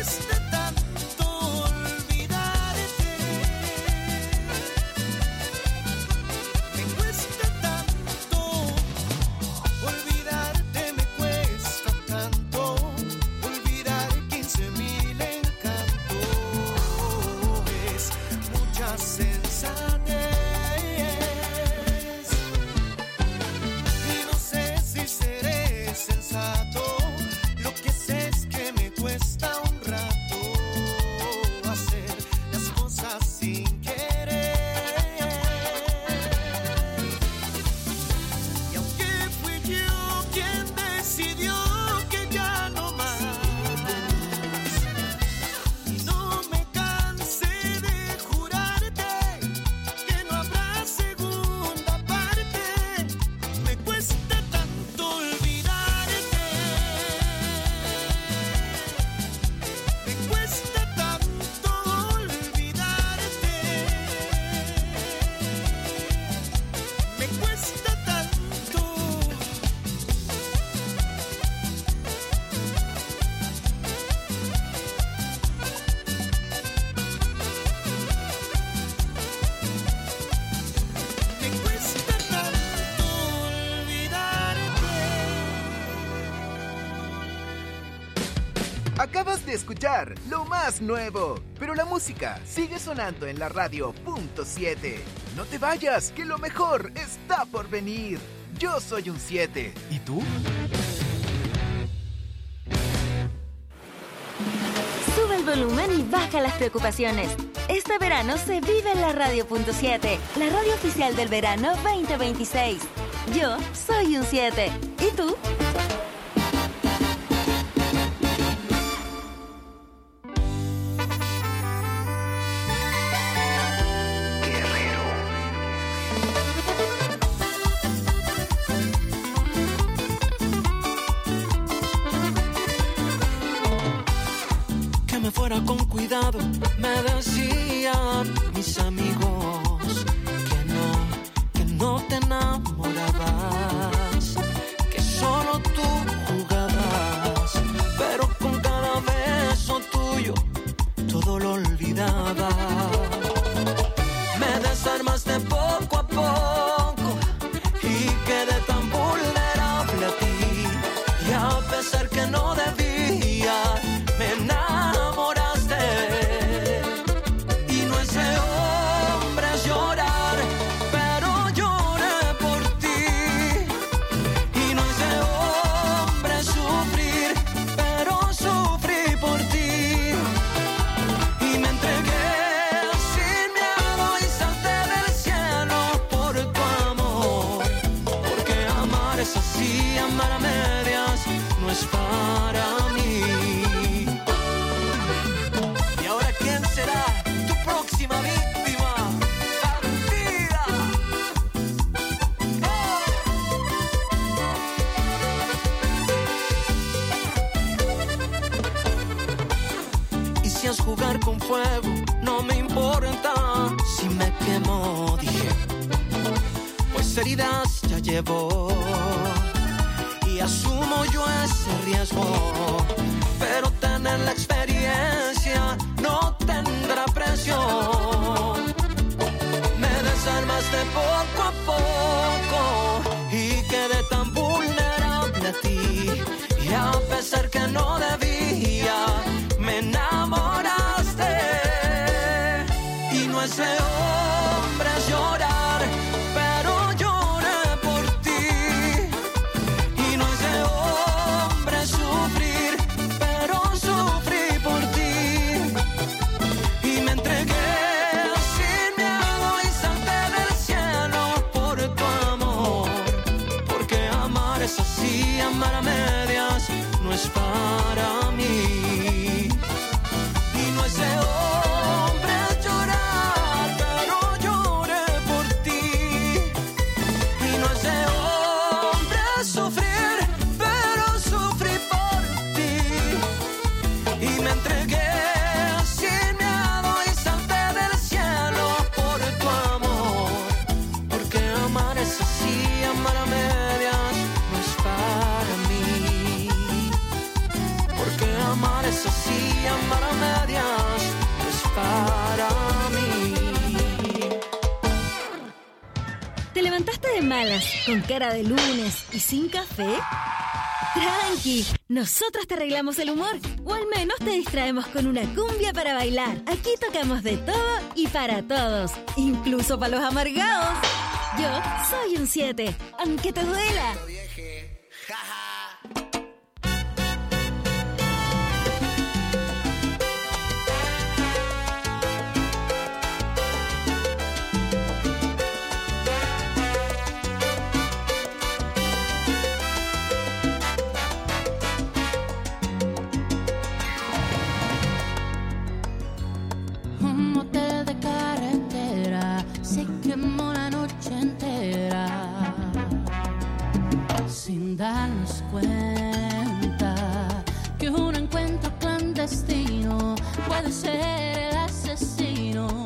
Acabas de escuchar lo más nuevo, pero la música sigue sonando en la radio .7. No te vayas, que lo mejor está por venir. Yo soy un 7. ¿Y tú? Sube el volumen y baja las preocupaciones. Este verano se vive en la radio .7, la radio oficial del verano 2026. Yo soy un 7. ¿Y tú? Fuera con cuidado, me decían mis amigos que no te enamorabas, que solo tú jugabas, pero con cada beso tuyo todo lo olvidaba. Me desarmaste poco a poco y quedé tan vulnerable a ti, y a pesar que no debía, me enamoraste. Y no es de hombres llorar, pero lloré por ti. Y no es de hombres sufrir, pero sufrí por ti. Y me entregué sin miedo y salté del cielo por tu amor. Porque amar es así, amar a medias no es para mí. Será tu próxima víctima, bandida. Oh. Y si es jugar con fuego, no me importa si me quemo, dije, pues heridas ya llevo y asumo yo ese riesgo, pero tener la experiencia no tendrá precio. Me desarmaste poco a poco y quedé tan vulnerable a ti, y a pesar que no debía, me enamoraste. Y no es de hombres llorar, pero lloré por ti. Y no es de hombres sufrir, pero sufrí por ti. Y me entregué sin miedo y salté del cielo por tu amor. Porque amar es así, amar a medias no es para mí. Y no es de hombres llorar, amar a medias es para mí. ¿Te levantaste de malas, con cara de lunes y sin café? Tranqui, nosotros te arreglamos el humor, o al menos te distraemos con una cumbia para bailar. Aquí tocamos de todo y para todos, incluso para los amargados. Yo soy un 7, aunque te duela. Darnos cuenta que un encuentro clandestino puede ser el asesino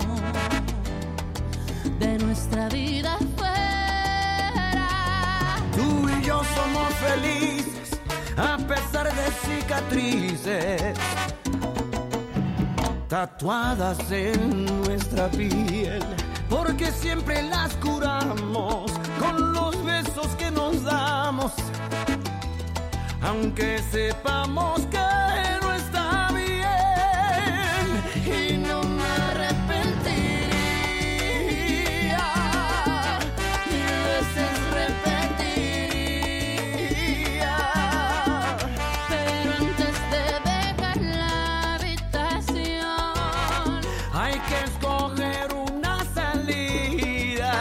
de nuestra vida fuera. Tú y yo somos felices a pesar de cicatrices tatuadas en nuestra piel, porque siempre las curamos con los besos que nos damos, aunque sepamos que no está bien, y no me arrepentiría, mil veces repetiría, pero antes de dejar la habitación hay que escoger una salida.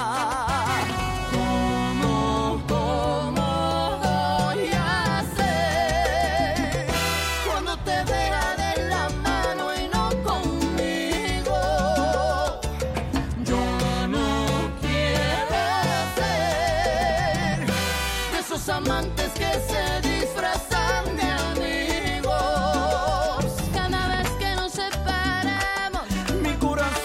amantes que se disfrazan de amigos. Cada vez que nos separamos, mi corazón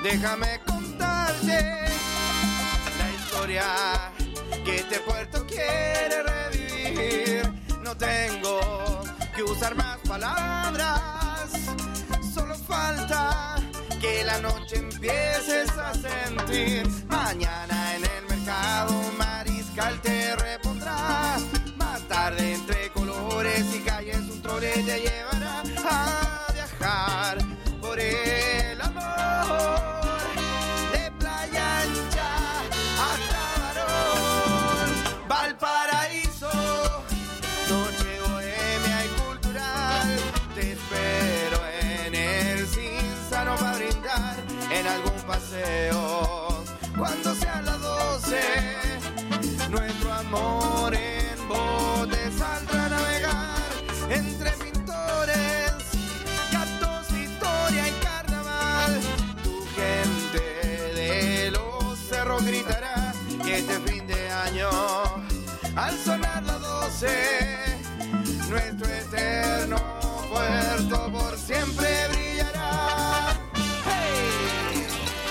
Déjame contarte la historia que este puerto quiere revivir. No tengo que usar más palabras, solo falta que la noche empieces a sentir. Mañana en el mercado un mariscal te repondrá. Más tarde entre colores y calles un trole te llevará a viajar por el amor. De Playa Ancha hasta Barón, Valparaíso, noche bohemia y cultural. Te espero en el Cinzano para brindar en algún paseo. Cuando sean las 12, nuestro amor en bote saldrá a navegar entre pintores, gatos, historia y carnaval. Tu gente de los cerros gritará que este fin de año, al sonar las 12, nuestro eterno puerto por siempre brillará. ¡Hey!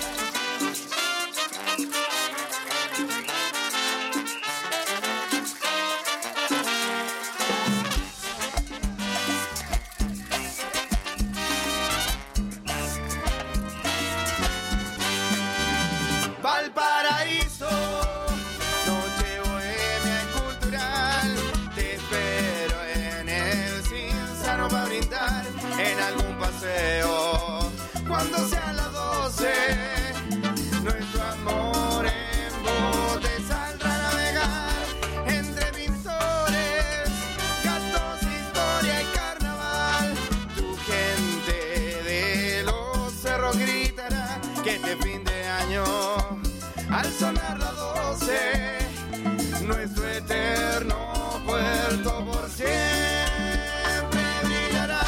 Valparaíso, noche bohemia y cultural. Te espero en el Cinzano para brindar en algún paseo. Cuando sean las 12, nuestro amor en bote saldrá a navegar entre pintores, gatos, historia y carnaval. Tu gente de los cerros gritará que este fin de año, al sonar las 12, nuestro eterno puerto por siempre brillará.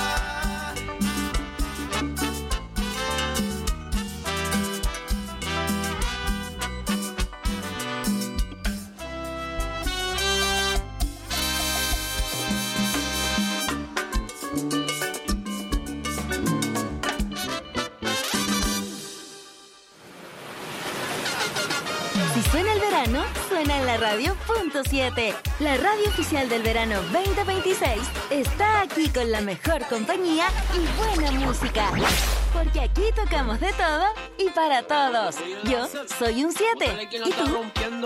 Si suena el verano, suena en la radio.7. La radio oficial del verano 2026 está aquí con la mejor compañía y buena música. Porque aquí tocamos de todo y para todos. Yo soy un 7. ¿Y tú?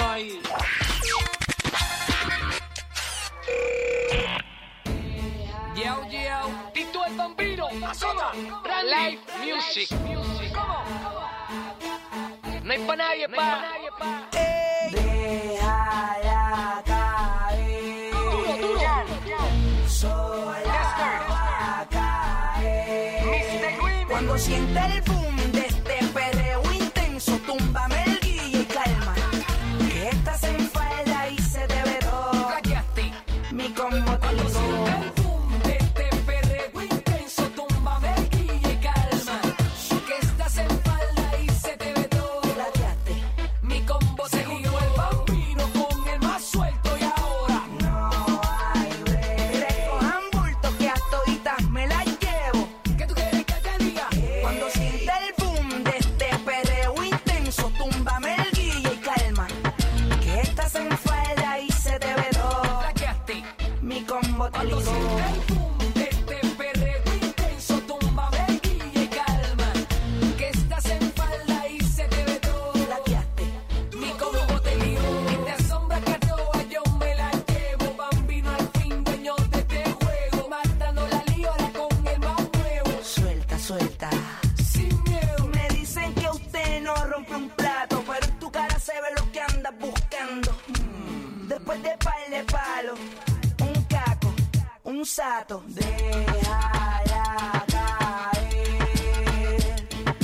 Tito el Bambino, Azota, Live Music. ¿Cómo? No hay pa' nadie, pa'. Déjala caer. Duro. Sola va a caer. Mr. Green. Cuando sienta el boom de este perreo intenso, túmbame el guille y calma. Que estás en falda y se te ve todo. Flaqueaste. Mi combo te Cuando digo. sienta el boom de este perreo intenso, túmbame el guille y calma. Que estás en falda y se te ve todo. Plateaste. Mi combo se jugó el Bambino con el más suelto y ahora No hay break. Recojan bultos que a toditas me las llevo. ¿qué tú quieres que te diga? Cuando sienta el boom de este perreo intenso, túmbame el guille y calma. Que estás en falda y se te ve todo. Flaqueaste. Mi combo te Cuando digo. sienta el boom de este perreo intenso, túmbame el guille y calma. Que estás en falda y se te ve todo. Plateaste. Mi combo te lío, esta sombra que roba yo me la llevo. Bambino al fin, dueño de este juego. Matando la lío ahora con el más nuevo. Suelta, suelta. Sin miedo, Me dicen que usted no rompe un plato, pero en tu cara se ve lo que andas buscando. Después de par de palo, un caco, un sato. Déjala caer.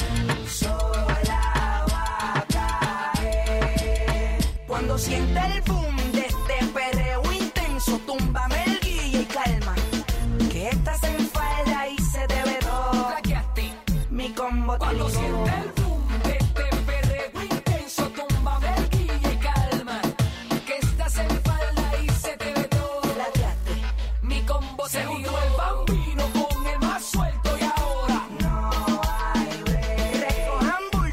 Sola va a caer. Cuando sienta el boom de este perreo intenso, túmbame el guille y calma. Que estás en falda y se te ve todo. flaqueaste. Mi combo te Cuando digo. sienta el boom de este perreo intenso, túmbame el guille y calma. Que estás en falda y se te ve todo. Plateaste. Mi combo se jugó el Bambino con el más suelto y ahora No hay break. Recojan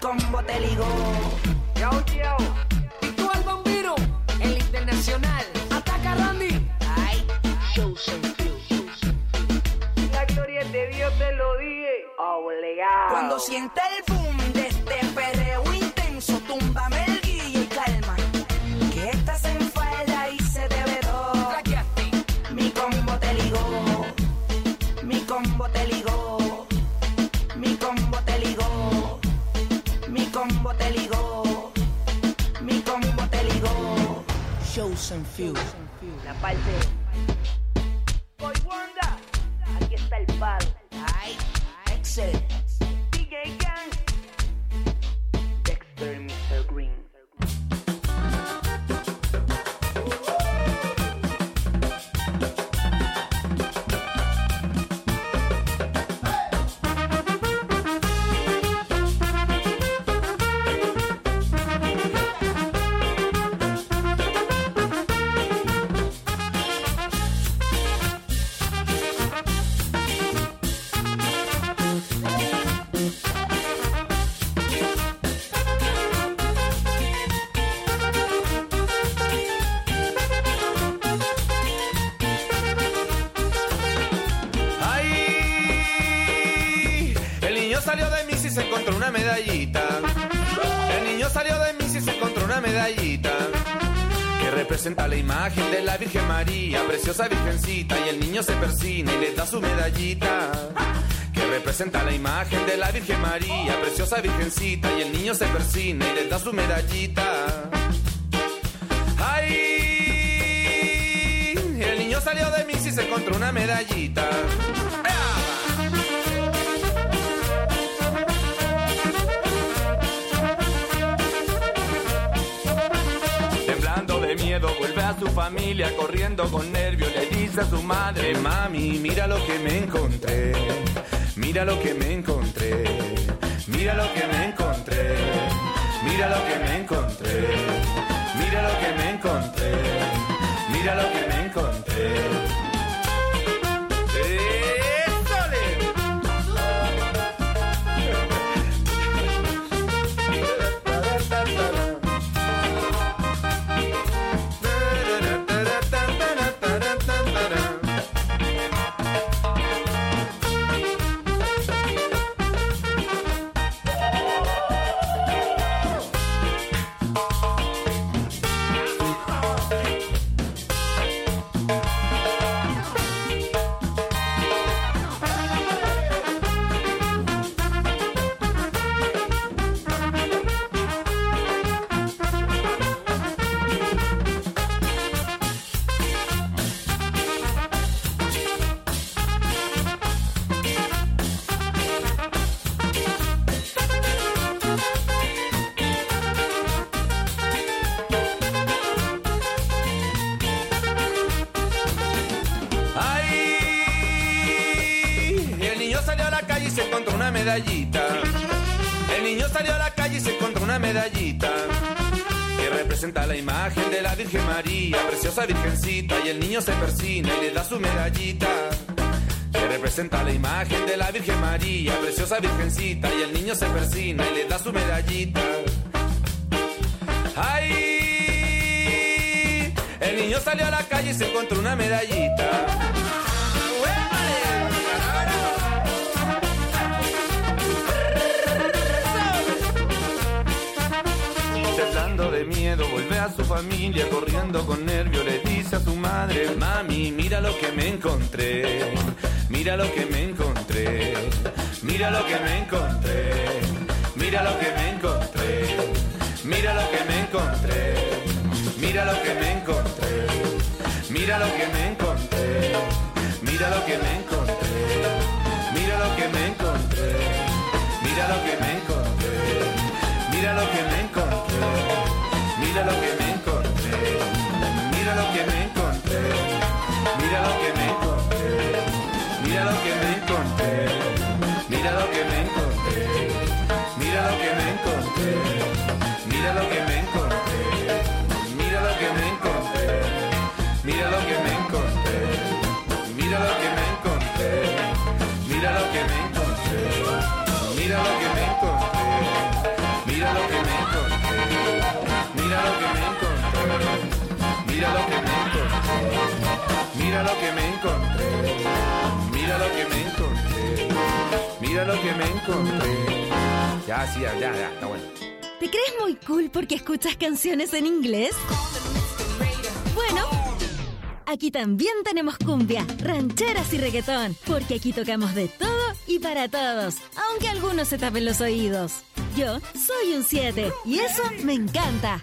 combo te ligó. Yo. ¿Y tú al bambino? El internacional. Ataca Randy. Ay, shows and few. La gloria de Dios te lo dije. Obligado. Cuando sienta el boom de este perreo intenso, túmbame el guille y calma. Que estás en falda y se te ve todo. Mi combo te ligó. Mi combo te ligó. Mi combo te ligó. Mi combo te ligó. Mi combo te ligó. Shows and few. La parte. Boy Wanda, aquí está el palo. Ay, Excel. DJ Gang. Dexter y Mr. Green. Se encontró una medallita. El niño salió de mí y se encontró una medallita que representa la imagen de la Virgen María, preciosa virgencita, y el niño se persina y le da su medallita. Que representa la imagen de la Virgen María, preciosa virgencita, y el niño se persina y le da su medallita. ¡Ay! El niño salió de mí y se encontró una medallita. De miedo vuelve a su familia corriendo con nervios, le dice a su madre: mami, mira lo que me encontré, mira lo que me encontré, mira lo que me encontré, mira lo que me encontré, mira lo que me encontré, mira lo que me encontré. Medallita. El niño salió a la calle y se encontró una medallita que representa la imagen de la Virgen María, preciosa virgencita, y el niño se persina y le da su medallita. Que representa la imagen de la Virgen María, preciosa virgencita, y el niño se persina y le da su medallita. ¡Ay! El niño salió a la calle y se encontró una medallita. De miedo vuelve a su familia corriendo con nervio, le dice a su madre: mami, mira lo que me encontré, mira lo que me encontré, mira lo que me encontré, mira lo que me encontré, mira lo que me encontré, mira lo que me encontré, mira lo que me encontré, mira lo que me encontré, mira lo que me encontré, mira lo que me encontré, mira lo que me encontré. Mira lo que me encontré, mira lo que me encontré, mira lo que me encontré, mira lo que me encontré, mira lo que me encontré, mira lo que me encontré, mira lo que me encontré, mira lo que me encontré, mira lo que me encontré, mira lo que me encontré, mira lo que me encontré, mira lo que me encontré, lo que me encontré. Mira lo que me encontré. Mira lo que me encontré. Ya, sí, ya, está bueno. ¿Te crees muy cool porque escuchas canciones en inglés? Bueno, aquí también tenemos cumbia, rancheras y reggaetón, porque aquí tocamos de todo y para todos, aunque algunos se tapen los oídos. Yo soy un 7 y eso me encanta.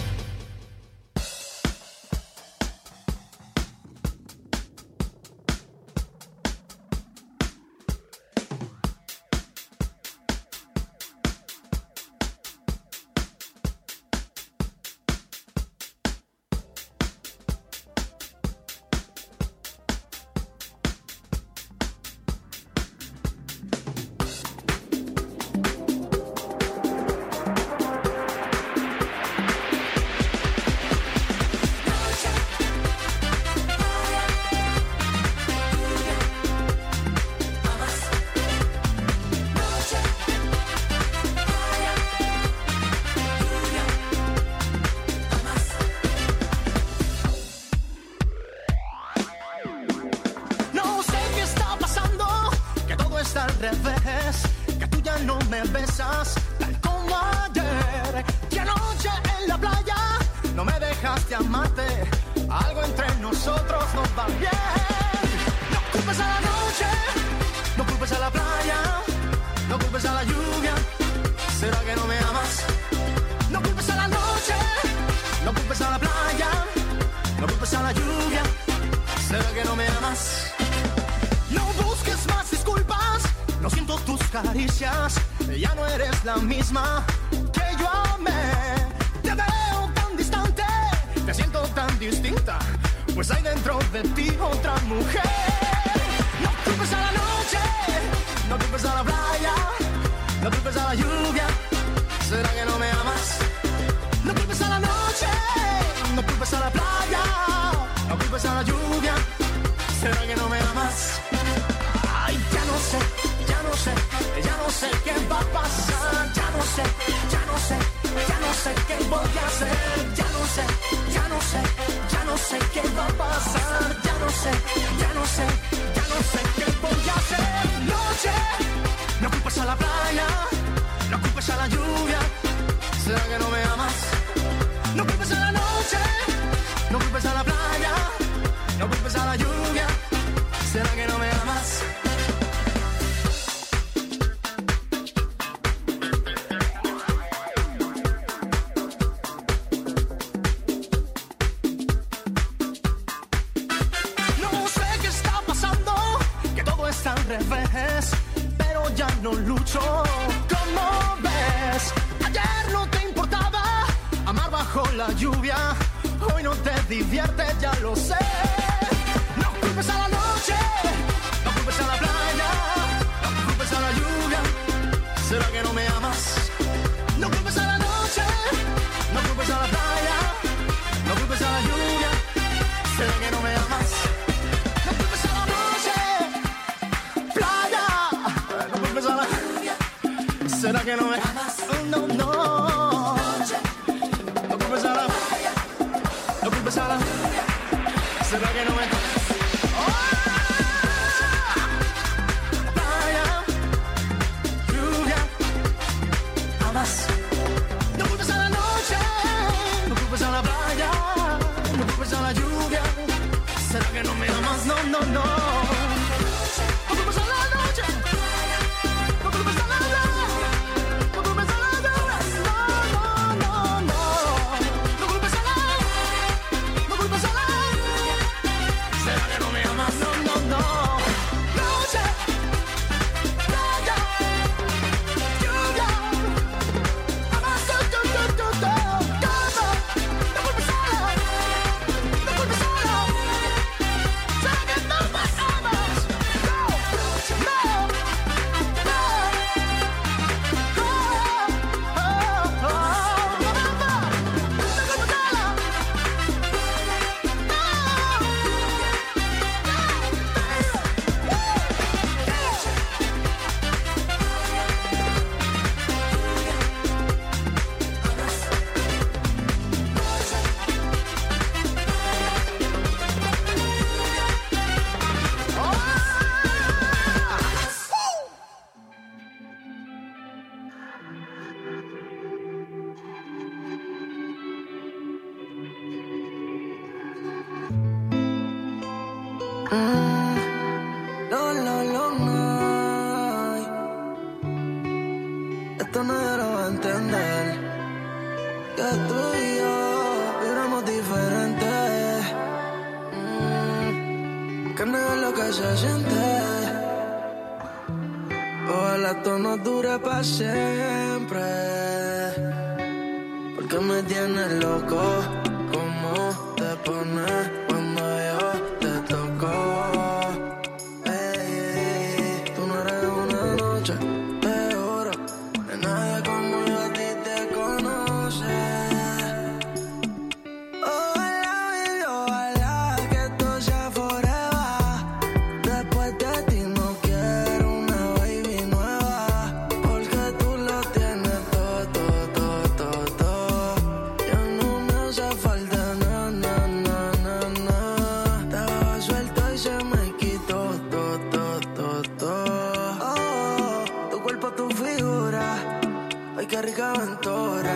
Ya no eres la misma que yo amé. Te veo tan distante, te siento tan distinta, pues hay dentro de ti otra mujer. No culpes a la noche, no culpes a la playa, no culpes a la lluvia. ¿Será que no me amas? No culpes a la noche, no culpes a la playa, no culpes a la lluvia. ¿Será que no me amas? Ay, ya no sé, ya no sé, ya no sé qué va a pasar. Ya no sé, ya no sé, ya no sé qué voy a hacer. Ya no sé, ya no sé, ya no sé qué va a pasar. Ya no sé, ya no sé, ya no sé qué voy a hacer. Noche, no culpes a la playa, no culpes a la lluvia. ¿Será que no me amas? No culpes a la noche, no culpes a la playa, no culpes a la lluvia. ¿Será que no me amas? Revés, pero ya no lucho. ¿Cómo ves? Ayer no te importaba amar bajo la lluvia. Hoy no te diviertes, ya lo sé. No culpes a la noche, no culpes a la playa, no culpes a la lluvia. ¿Será que no me amas? No culpes a la noche, no culpes a la playa, no culpes a la lluvia. ¿Será que no me amas? No culpes a la noche, ¿será que no me amas? No, no. No culpes a la playa, no culpes a la. ¿Será que no me amas? Playa, lluvia, amas. No culpes a la noche, no culpes a la playa, no culpes a la lluvia. ¿Será que no me amas? No, no, no. No culpes a la noche. No culpes a la No, no, no, no. Esto nadie lo va a entender. Que tú y yo vibramos diferentes. Que no es lo que se siente. Ojalá esto no dure para siempre. Porque me tienes loco. ¿Cómo te pones cuando yo te toco? Tú no eres una noche de oro. De nadie como yo a ti te conoce. Ojalá, baby, ojalá que esto sea forever. Después de ti no quiero una baby nueva. Porque tú lo tienes todo, todo, todo, todo, todo. Ya no me hace falta nada, nada, nada, nada. Estaba suelto y se me quitó todo, todo, todo, todo. Oh, tu cuerpo, tu figura. Ay, qué rica aventura.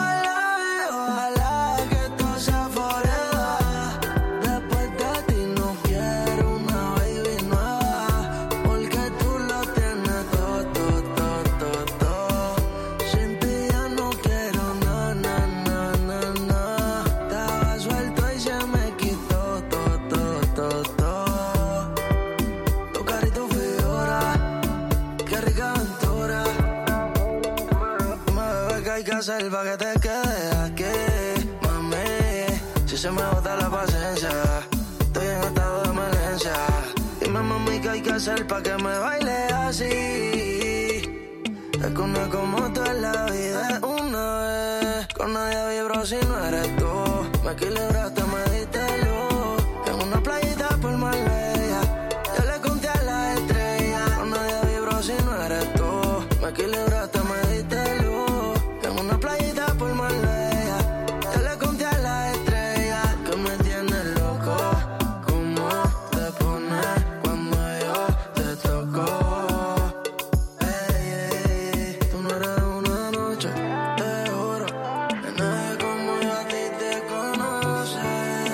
Ojalá que esto sea forever. Después de ti no quiero una baby nueva. Porque tú lo tienes todo, todo, todo, todo, todo. Sin ti ya no quiero nada, nada, nada, nada. Estaba suelto y se me quitó todo, todo, todo, todo. Tu cara y tu figura, qué rica aventura. Bebé, ¿qué hay que hacer pa' que te quedes aquí? Mami, si se me bota la paciencia, estoy en estado de emergencia. Dime, mami, ¿qué hay que hacer pa' que me baile así? Es que una como tú en la vida es una vez. Con nadie vibro si no eres tú. Me equilibraste, me diste luz. En una playita por Marbella, yo le conté a la estrella. Con nadie vibro si no eres tú. Me equilibraste, me diste luz. En una playita por Marbella, yo le conté a la estrella. Que me tienes loco. ¿Cómo te pones cuando yo te toco? Tú no eres una noche de oro. De nadie como yo a ti te conoce.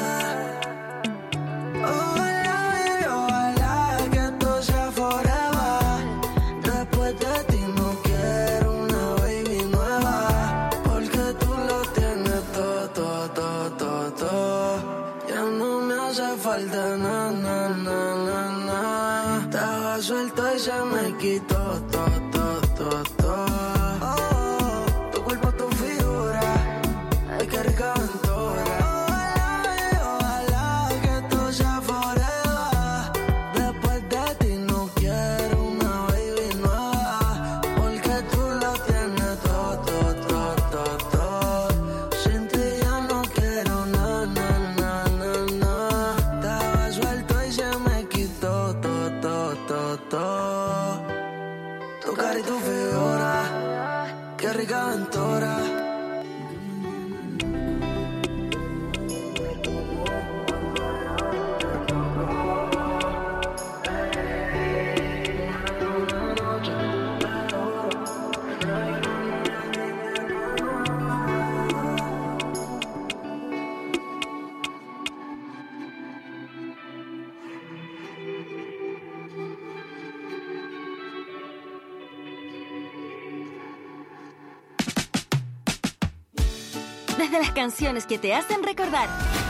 Ojalá, baby, ojalá que esto sea forever. Después de ti no quiero una baby nueva. Porque tú lo tienes todo, todo, todo, todo, todo. Ya no me hace falta nada, nada, nada, nada. Estaba suelto y se me quitó todo, todo, todo, todo. Oh, tu cuerpo, tu figura. Ay, qué rica aventura. Ojalá, baby, ojalá que esto sea forever. Después de ti no quiero una baby nueva. Porque tú lo tienes todo, todo, todo, todo, todo. Sin ti ya no quiero nada, nada, nada, nada. Estaba suelto y se me quitó todo, todo, todo, todo. Tu cara y tu figura, qué rica aventura. Desde las canciones que te hacen recordar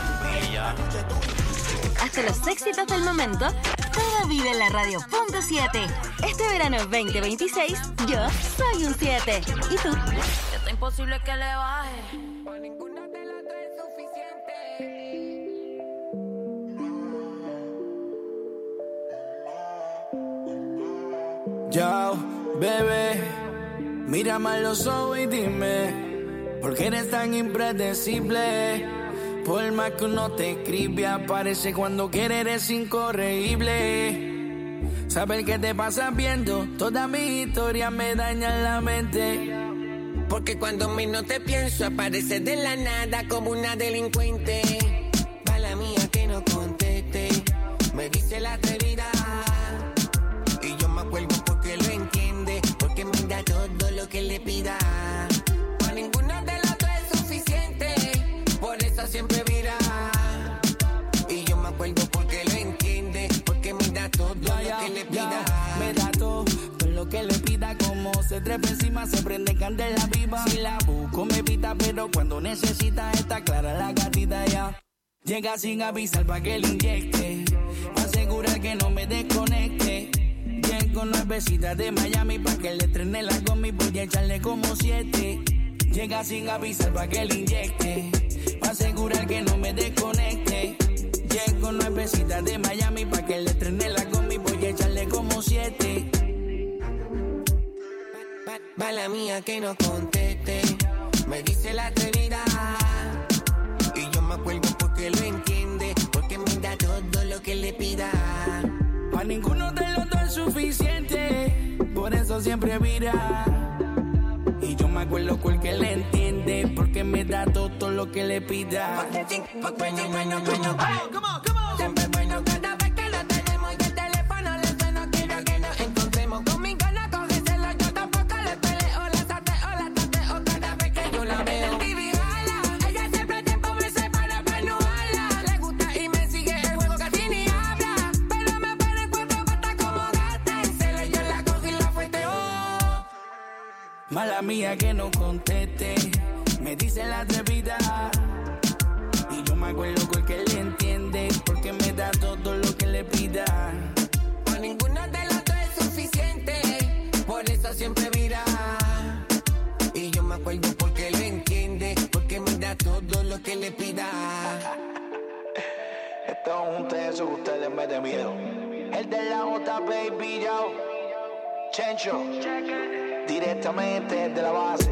hasta los éxitos del momento, todo vive en la radio.7. Este verano 2026, yo soy un 7. ¿Y tú? Está imposible que le baje. Pa' ninguna de las tres es suficiente. Yo, bebé, mírame a los ojos y dime, ¿por qué eres tan impredecible? Por más que uno te escribe, aparece cuando quiere, eres incorregible. Saber qué te pasa viendo toda mi historia me daña la mente. Porque cuando menos te pienso, aparece de la nada como una delincuente. Mala mía que no conteste, me dice la atrevida. Y yo me acuerdo porque lo entiende, porque me da todo lo que le pida. Para ninguna de las dos es suficiente, por eso siempre vira. Y yo me acuerdo porque lo entiende, porque le pida. Me da todo lo que le pida, como se trepa encima, se prende candela viva. Si la busco me pita, pero cuando necesita está clara la gatita ya. Llega sin avisar pa' que le inyecte, pa' asegurar que no me desconecte. Llego nuevecita de Miami pa' que le estrene la gomi, voy a echarle como 7. Llega sin avisar pa' que le inyecte, pa' asegurar que no me desconecte. Llego nuevecita de Miami pa' que le estrene la gomi, voy a echarle como 7. Mala mía que no conteste, me dice la atrevida. Y yo me acuerdo porque lo entiende, porque me da todo lo que le pida. Pa' ninguno de los dos es suficiente, por eso siempre vira. Y yo me acuerdo porque le entiende, porque me da todo lo que le pida. Siempre bueno cada vez que lo tenemos y el teléfono le suena. Quiero que nos encontremos, conmigo no cógeselo. Yo tampoco le peleo, la tateo cada vez que yo la veo. Baby, jala, ella siempre a tiempo me separa pa' no hablar. Le gusta y me sigue el juego, casi ni habla. Pero me pone en 4 patas como gata. Y se le yo la cogí y la fueteo. Mala mía que no conteste, me dice la atrevida. Y yo me acuerdo porque le entiende, porque me da todo lo que le pida. Por ninguno de los dos es suficiente, por eso siempre vira. Y yo me acuerdo porque lo entiende, porque me da todo lo que le pida. Esto es un teso que usted le mete miedo. El de la J, baby, yo. Chencho, directamente desde la base.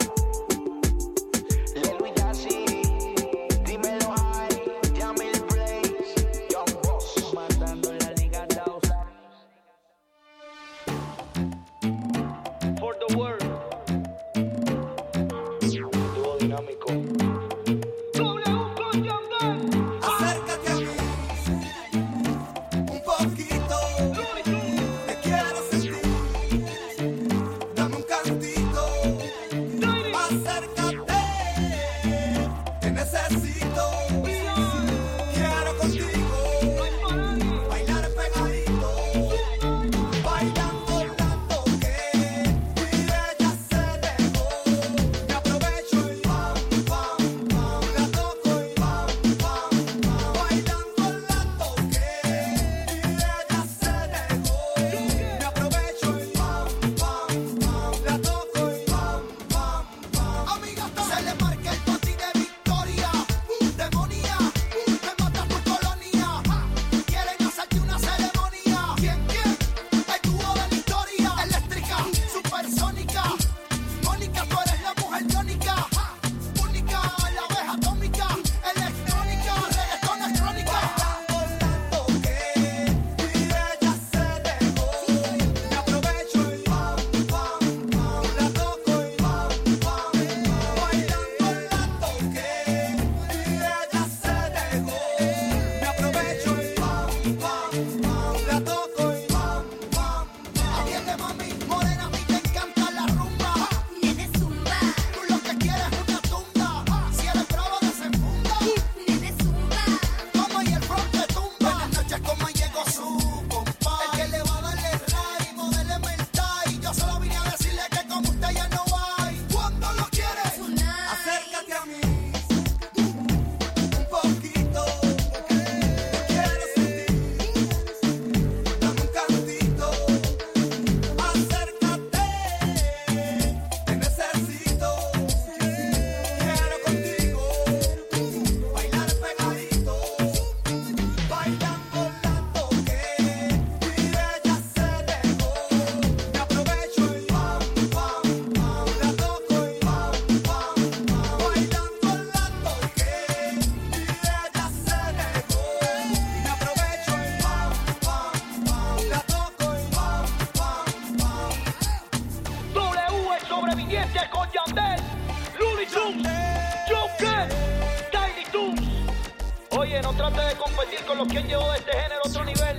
Oye, no trate de competir con los que han llevado este género a otro nivel.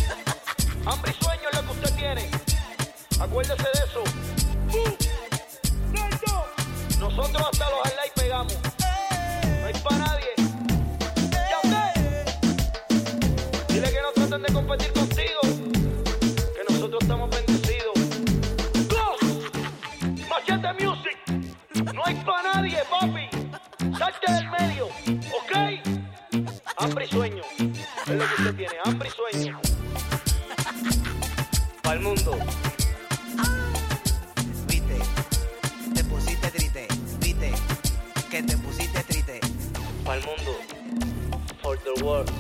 Hambre y sueño es lo que usted tiene. Acuérdese de eso. Nosotros hasta los highlights pegamos. No hay para nadie. Dile que no traten de competir contigo. nosotros estamos bendecidos. ¡Dos! Machete Music. No hay para nadie, papi. Salte del medio, ¿ok? Hambre y sueño. Es lo que usted tiene, hambre y sueño. Pa'l mundo. Viste, te pusiste triste. Viste, que te pusiste triste. Pa'l mundo. For the world.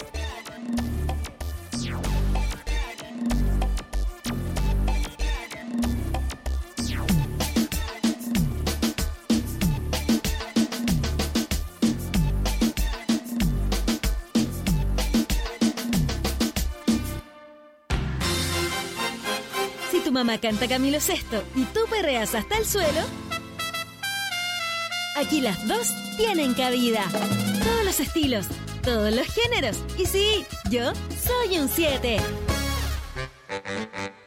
Tu mamá canta Camilo Sesto y tú perreas hasta el suelo, aquí las dos tienen cabida. Todos los estilos, todos los géneros. Y sí, yo soy un 7.